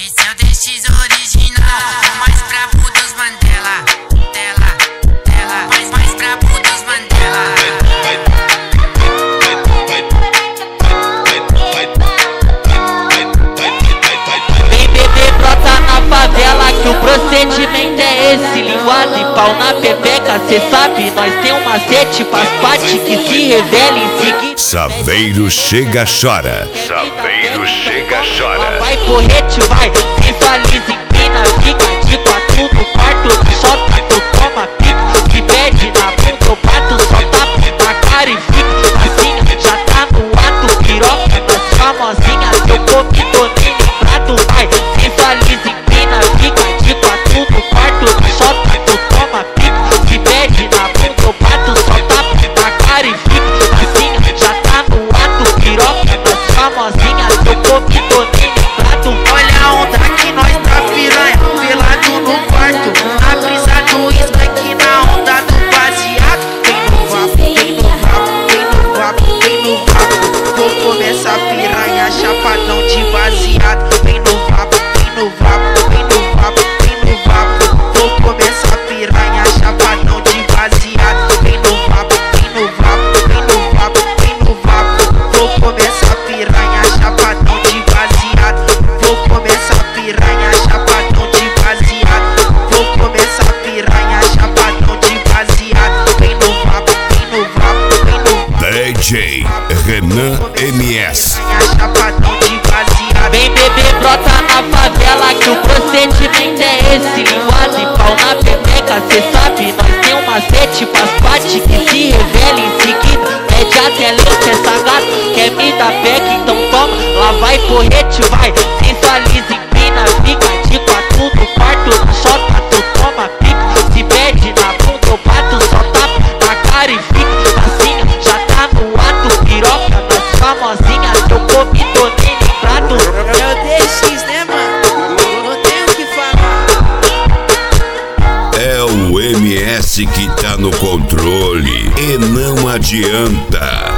Esse é o DX original, o mais brabo dos Mandela. Tela, mais brabo dos Mandela. Vem beber, brota na favela que o procedimento é esse. Linguado e pau na pepeca, cê sabe, nós tem um macete pras partes que se revela em seguida. Saveiro chega, chora. Saveiro chega, chora. Vai porrete, vai, sensualiza, empina, fica de quatro no quarto. Solta, tu toma pico, se perde na bunda, eu bato, só tapa na cara e fica assim. Já tá no ato, piroca das famosinhas, eu comi domínio em prato. Vai, sensualiza, empina, fica de quatro no quarto. Solta, tu toma pico, se perde na bunda, eu bato, só tapa na cara e fica assim. Já tá no ato, piroca das famosinhas, eu comi domínio em prato. Olha a onda que nós tá piranha, pelado no quarto. A brisa do Skank na onda do baseado. Vem no vapo, vem no vapo, vem no vapo, vem no vapo. Vou começar piranha, chapadão de baseado. Vem no vapo, vem no vapo, vem no vapo, vem no vapo. Vou começar piranha, chapadão de baseado. Vem no vapo, vem no vapo, vem no vapo, vem no vapo. Vou começar piranha, chapadão de baseado. Vou começar piranha, chapadão de baseado. Vou começar piranha, chapadão de baseado. Vem no vapo, vem no vapo, vem no vapo. DJ Renan MS. Chapadão de baseado. Vem beber, brota na favela que o procedimento é esse. Linguado e pau na pepeca, cê sabe, nós tem um macete pras partes que se revela em seguida. Pede até leite essa gata, quer me dar pega, então toma. Lá vai porrete, vai, sensualiza, empina, fica de quatro no quarto. Solta, tu toma pico, se perde na bunda, eu bato, só tapa na cara e fica assim. Já tá no ato, piroca das famosinhas, eu comi domínio em prato. É o DX, né, mano? Não tenho o que falar. É o MS que tá no controle e não adianta.